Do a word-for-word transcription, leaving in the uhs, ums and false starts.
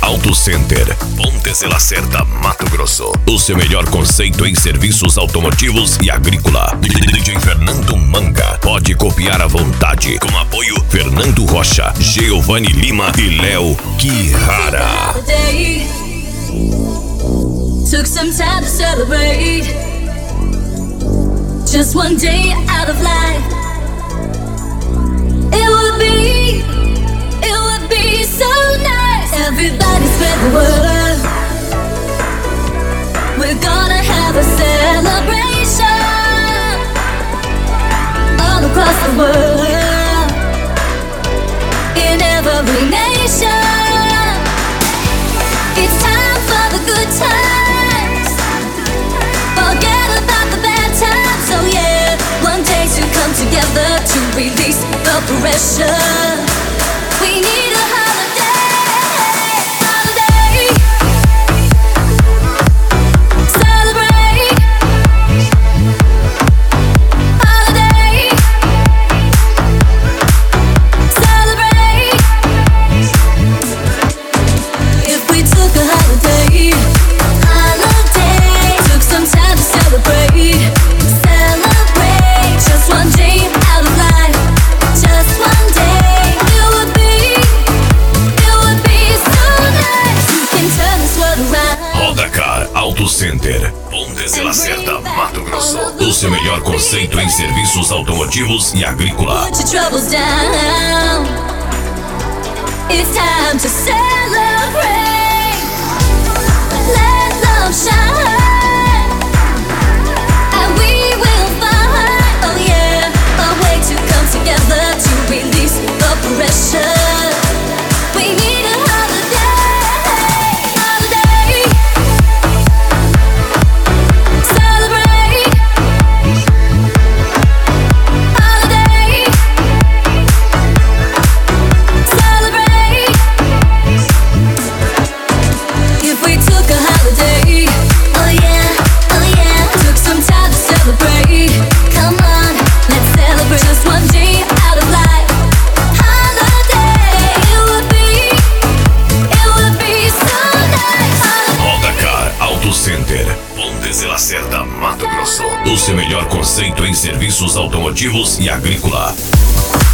Auto Center, Pontes de Lacerda, Mato Grosso. O seu melhor conceito em serviços automotivos e agrícola. D J Fernando Manga. Pode copiar à vontade. Com apoio Fernando Rocha, Giovanni Lima e Léo Quirara. Took some time to celebrate. Just one day out of life. It would be, it would be so nice. Everybody spread the word. We're gonna have a celebration all across the world, in every nation. It's time for the good times. Forget about the bad times. Oh yeah, one day to come together to release the pressure. We need a holiday, holiday. Celebrate, holiday. Celebrate. If we took a holiday, holiday. Took some time to celebrate, celebrate. Just one day out of life, just one day. It would be, it would be so nice. You can turn this world around. Rodacar Auto Center, Pontes de Lacerda, Mato Grosso. O seu melhor conceito em serviços automotivos e agrícola. Put your troubles down. It's time to celebrate. Let love shine, and we will find, oh yeah, a way to come together to release the pressure. We need a holiday, holiday. Celebrate, holiday. Celebrate. If we took a holiday, oh yeah, oh yeah. Took some time to celebrate. Come on, let's celebrate. Just one day out of life. Holiday, it would be, it would be so nice. Rodacar Auto Center, Pontes de Lacerda, Mato Grosso. O seu melhor conceito em serviços automotivos e agrícola.